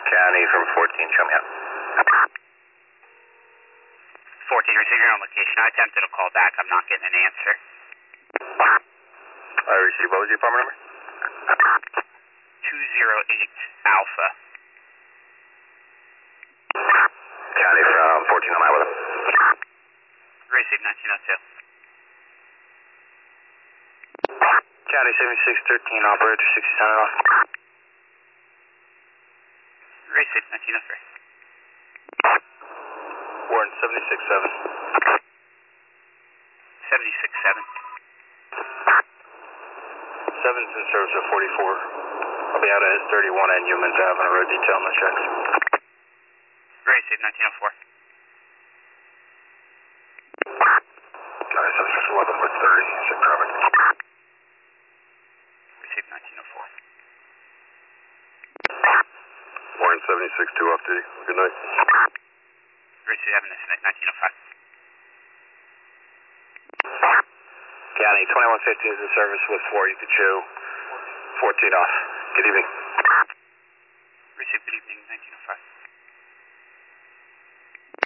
County from 14, show me out. 14, receiving on location. I attempted a call back. I'm not getting an answer. I received. What was your apartment number? 208 Alpha. County from 14 on my with him. Received 1902. County 7613, operator 60 off. Received 1903. Warren 767. 767. 7's in service at 44. I'll be out at 31 and Humans Ave on a road detail on the checks. Received 1904. County 7611 with 30, check traffic. Received 1904. Warren 762 off duty. Good night. Received having this 1905. County 2150 is in service with 4, you could show 14 off. Good evening. Received good evening 1905.